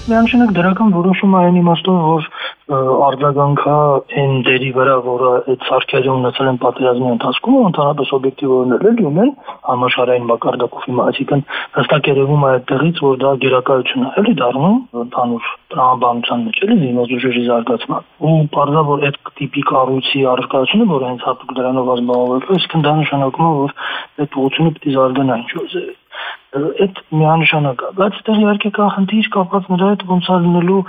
Միանշանակ դրական որոշում է այն իմաստով, որ արձագանքա այն դերի վրա, որը այդ սարքերը ունեցել են պատերազմի ընթացքում, ընդհանրապես օբյեկտիվ օրներ ունեն համաշխարհային մակարդակով հիմա, այսինքն հստակ երևում է այդտեղից, որ դա գերակայություն է, էլի դառնում ընդհանուր տրամաբանության մեջ, էլի զինված ուժերի զարգացման։ Ու բարձր որ այդ տիպի կառույցի առարկայությունը, որ հենց հատուկ դրանով ազբաղվելու, այսինքն դա նշանակում է, որ այդ ուղղությունը պիտի զարգանա ինչ-որ ձևի։ Այդ միանշանակ է, բայց այդտեղ իհարկե կա խնդիր կապված նրա հետ ոնց է լինելու,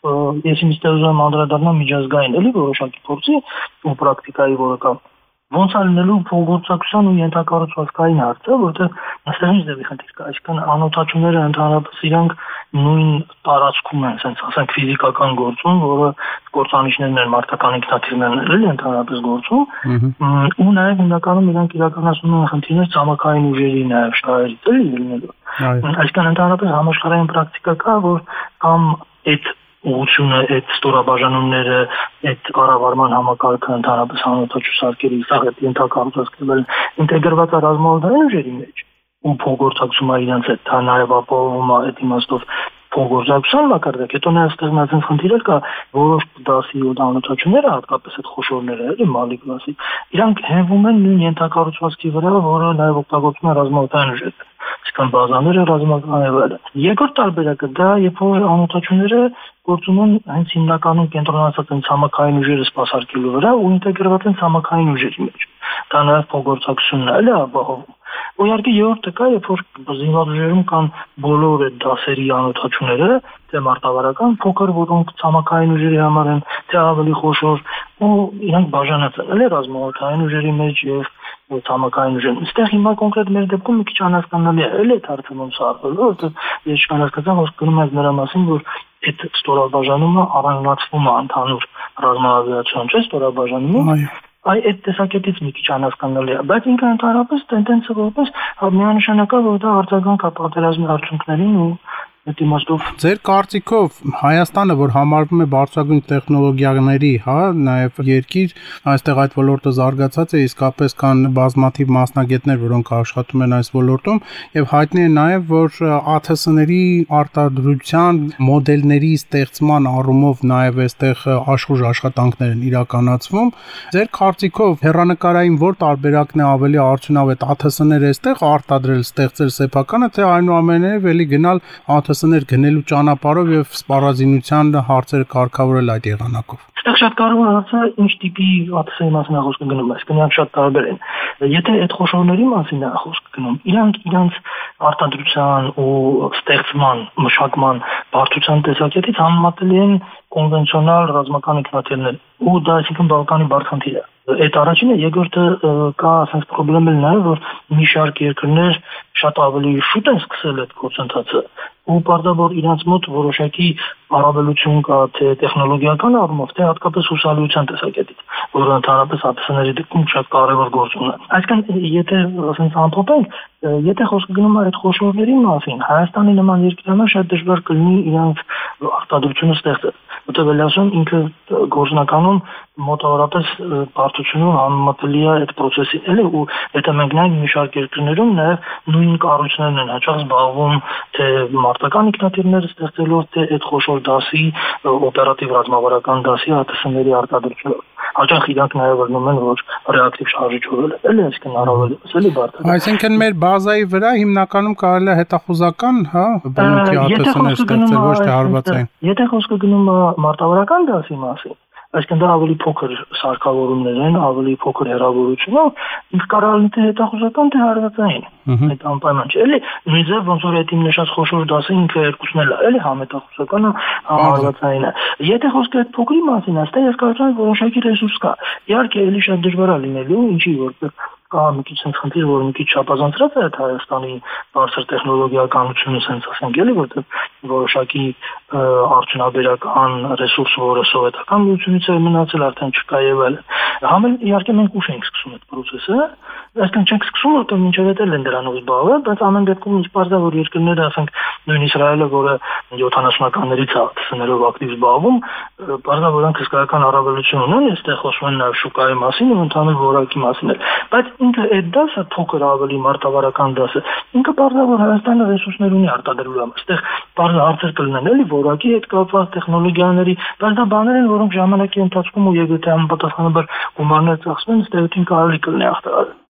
ես ինձ ուզում անդրադառնալ միջազգային էլի որոշակի փորձի ու պրակտիկայի, որը կա, ոնց է լինելու փոխգործակցության ու ենթակառուցվածքային հարցը, որտեղ այստեղից դեպի խնդիր կա, այսինքն անօթաչուները ընդհանրապես իրանք նույն տարածքում են, ասենք ասենք ֆիզիկական գործում, որը գործանիշներն են, մարդկական ինքնաթիռներն են, էլի ընդհանրապես գործում, ու նաև հիմնականում իրանք իրականացնում են խնդիրներ ցամաքային ուժերի նաև շահերից էլի լինելու։ Այսինքն ընդհանրապես համաշխարհային պրակտիկա կա, որ կամ այդ ուղղությունը, այդ ստորաբաժանումները, այդ կառավարման համակարգը ընդհանրապես անօթաչու սարքերի սաղ այդ ենթակառուցվածքն ինտեգրված է ռազմավարական ուժերի մեջ ու փոխգործակցում է իրենց հետ, դա նաև ապահովում է այդ իմաստով փոխգործակցության մակարդակ, հետո նաև ստեղծած են խնդիրել կա որոշ դասի ու անօթաչուները, հատկապես այդ խոշորները, էլի մալի կլասի, իրանք հենվում են նույն ենթակառուցվածքի վրա, որը նաև օգտագործում է ռազմավարական ուժերը, այսինքն բազաները ռազմական եւ այլն։ Երկրորդ տարբերակը դա երբ որ անօթաչուները գործում են հենց հիմնականում կենտրոնացած են ցամաքային ուժերը սպասարկելու վրա ու ինտեգրված են ցամաքային ուժերի մեջ։ Դա նաև փոխգործակցությունն է, էլի ապահովում։ Ու իհարկե երրորդը կա, երբ որ զինված ուժերում կան բոլոր այդ դասերի անօթաչուները, թե մարտավարական փոքր, որոնք ցամաքային ուժերի համար են, թե ավելի խոշոր, ու իրանք բաժանած են, էլի ռազմավարական ուժերի մեջ եւ ցամաքային ուժերում։ Այստեղ հիմա կոնկրետ մեր դեպքում մի քիչ անհասկանալի է, էլի այդ հարցը ոնց արվելու, որովհետեւ ես չկանացկացա, որ գնում եմ նրա մասին, որ այդ ստորաբաժանումը առանձնացվում է ընդհանուր ռազմավարության, չէ՞, ստորաբաժանումը։ Այդ տեսակետից մի քիչ անհասկանալի է, բայց ինքը ընդհանրապես տենդենսը որպես միանշանակ է, որ դա արձագանք է պատերազմի արդյունքներին ու այդ իմաստով Ձեր կարծիքով Հայաստանը, որ համարվում է բարձրագույն տեխնոլոգիաների, նաև երկիր, այստեղ այդ ոլորտը զարգացած է, իսկապես կան բազմաթիվ մասնագետներ, որոնք աշխատում են այս ոլորտում, եւ հայտնի է նաև, որ ԱԹՍ-ների արտադրության մոդելների ստեղծման առումով նաև այստեղ աշխուժ աշխատանքներ են իրականացվում։ Ձեր կարծիքով հեռանկարային որ տարբերակն է ավելի արդյունավետ, ԱԹՍ-ները այստեղ արտադրել, ստեղծել սեփականը, թե այնուամենայնիվ էլի գնալ ԱԹՍ-ներ գնելու ճանապարհով եւ սպառազինության հարցերը կարգավորել այդ եղանակով։ Այստեղ շատ կարևոր հարցը ինչ տիպի ԱԹՍ-ի մասին է խոսքը գնում, այսինքն իրանք շատ տարբեր են։ Եթե այդ խոշորների մասին է խոսքը գնում, իրանք իրենց արտադրության ու ստեղծման, մշակման, բարդության տեսակետից համեմատելի են կոնվենցիոնալ ռազմական ինքնաթիռներ, ու դա այսինքն բավականին բարդ խնդիր է։ Այդ առաջինը, երկրորդը կա ասես խնդրեմ նաև, որ մի շարք երկրներ շատ ավելի շուտ են սկսել այդ գործընթացը ու պարզաբար իրանց մոտ որոշակի առավելություն կա թե տեխնոլոգիական առումով, թե հատկապես հուսալիության տեսակետից, որը ընդհանրապես ԱԹՍ-ների դեպքում շատ կարևոր գործոն է։ Այսինքն, եթե ասենք ամփոփենք, եթե խոսքը գնում է այդ խոշորների մասին, Հայաստանի նման երկրի համար շատ դժվար կլինի իրանց արտադրությունը ստեղծել, որտեղ ասում ինքը գործնականում մոտավորապես բարդությունով համեմատելի է այդ process-ին, էլի ու եթե մենք նայենք մի շարք երկրներում նաև նույն կառույցներն են հաճախ զբաղվում թե մարտական ինքնաթիռներ ստեղծելով, թե այդ խոշոր դասի օպերատիվ ռազմավարական դասի ԱԹՍ-ների արտադրությունով։ Հաճախ իրանք նաև վերնում են, որ ռեակտիվ շարժիչով էլի այսինքն առավելապես էլի բարդ է։ Այսինքն մեր բազայի վրա հիմնականում կարելի է հետախուզական, բնույթի ԱԹՍ-ներ ստեղծել, ոչ թե հարվածային։ Եթե խոսքը գնում է մարտավարական դասի մասին, այսինքն դա ավելի փոքր սարքավորումներ են, ավելի փոքր հեռավորությունով, ինքը կարող է թե հետախուզական, թե հարվածային։ Այդ անպայման չէ, էլի նույնիսկ ոնց որ այդ իմ նշած խոշոր դասը ինքը երկուսն էլ է, էլի համետախուզականը, հարվածայինը։ Եթե խոսքը այդ փոքրի մասին է, այստեղ ես կարծում եմ որոշակի ռեսուրս կա։ Իհարկե, էլի շատ դժվար է լինելու, ինչի որտեղ կա մի քիչ խնդիր, որ մի քիչ չափազանցրած է Հայաստանի բարձր տեխնոլոգիականությունը, sense ասենք, էլի որտեղ որոշակի արդյունաբերական ռեսուրս, որը սովետական միությունից է մնացել, արդեն չկա եւ այլն։ Համել իհարկե մենք ուշ ենք սկսում այդ process-ը, այսինքն չենք սկսում, որտեղ մինչև էլ են դրանով զբաղվել, բայց ամեն դեպքում ինչպես է որ երկրները, ասենք, նույն Իսրայելը, որը 70-ականներից է ԱԹՍ-ներով ակտիվ զբաղվում, բարձր որոնք հսկայական առավելություն ունեն, այստեղ խոսում են նաև շուկայի մասին ու ընդհանուր որակի մասին էլ։ Բայց ինքը այդ դասը փոքր ավելի մարտավարական դասը ինքը բարձրավոր Հայաստանը ռեսուրսներ ունի արտադրելու համար այստեղ բարձր հարցեր կլինեն էլի որակի հետ կապված տեխնոլոգիաների բայց դա բաներ են որոնք ժամանակի ընթացքում ու եթե համապատասխանաբար գումարներ ծախսվեն ըստ էության կարելի կլինի ախտարել